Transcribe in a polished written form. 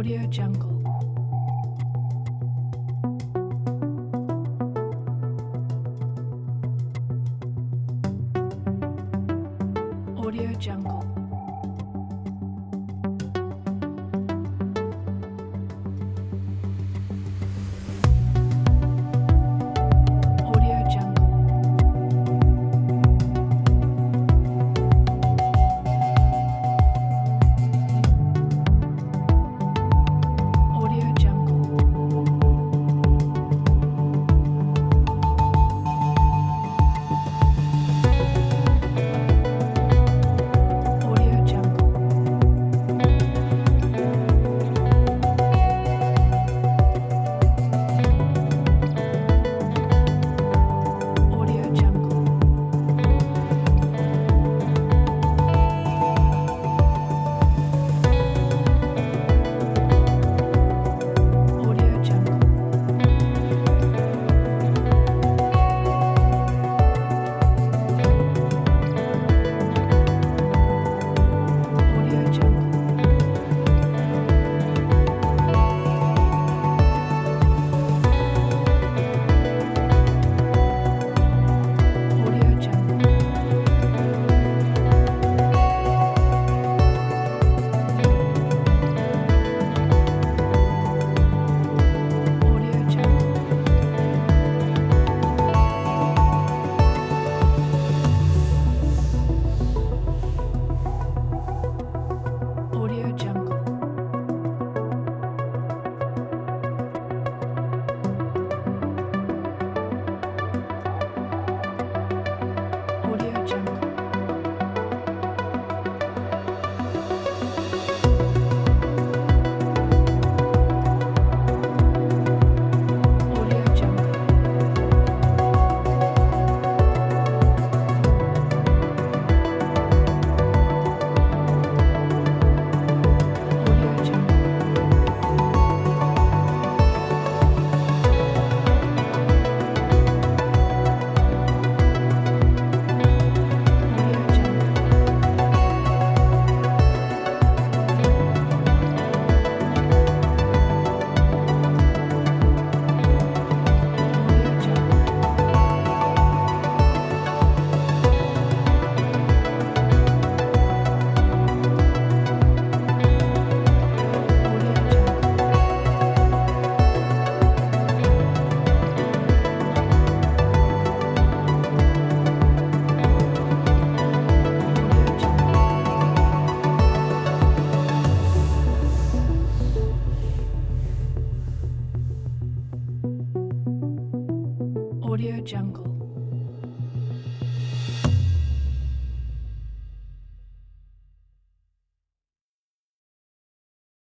Audio Jungle. Audio Jungle. Audio Jungle. Audio Jungle. Audio Jungle. Audio Jungle. Audio Jungle. Audio Jungle. Audio Jungle. Audio Jungle. Audio Jungle. Audio Jungle. Audio Jungle. Audio Jungle. Audio Jungle. Audio Jungle. Audio Jungle. Audio Jungle. Audio Jungle.